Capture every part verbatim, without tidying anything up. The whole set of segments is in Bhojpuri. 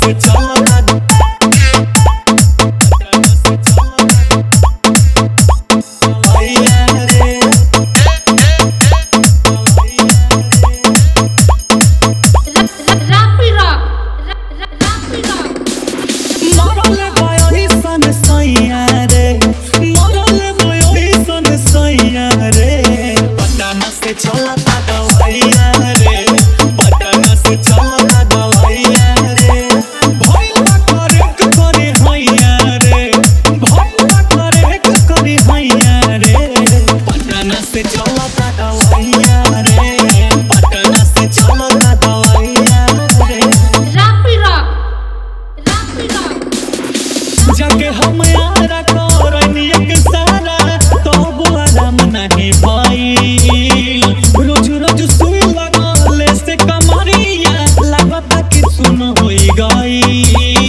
से चलता चलता दवाइया रे पटना से चलता दवाइया रे भइल बा करे करे हैया रे भइल बा करे करे हैया रे पटना से चलता दवाइया रे पटना से चलता दवाइया रे रापी रॉक रापी रॉक जाके हम यारा करनी एक सारा तो आराम नहीं भाई रोज रोज सुई लगले से कमरिया लगता कि सुन होई गई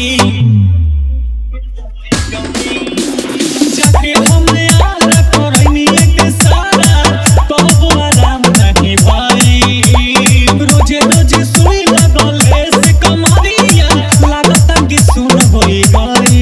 जाके हम यार करनी एक सारा तो आराम नहीं भाई रोज रोज सुई लगले से कमरिया लगता कि सुन होई गई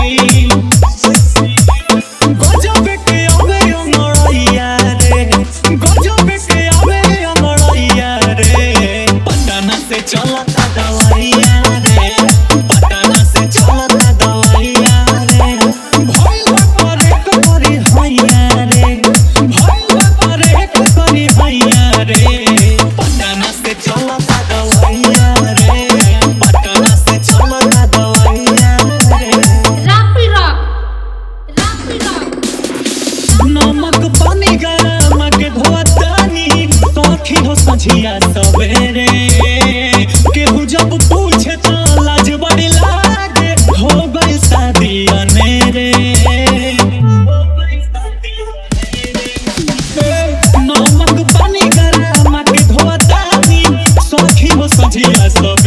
गजब के आवे अंगड़ैया रे गजब के आवे अंगड़ैया रे पटना से चलता दवाइया रे पटना से चलता दवाइया रे भइल बा करे करे हैया रे भइल बा करे करे हैया रे पटना से चलता दवाइया रे पटना से चलता दवाइया रे रापी रॉक रापी रॉक नमक पानी गरम के धोतानी सखी हो सझिया सवेरे केहू जब पूछे तो लाज बड़ी लागे हो गई शादी अनेरे नमक पानी गरम के धोतानी सखी हो सझिया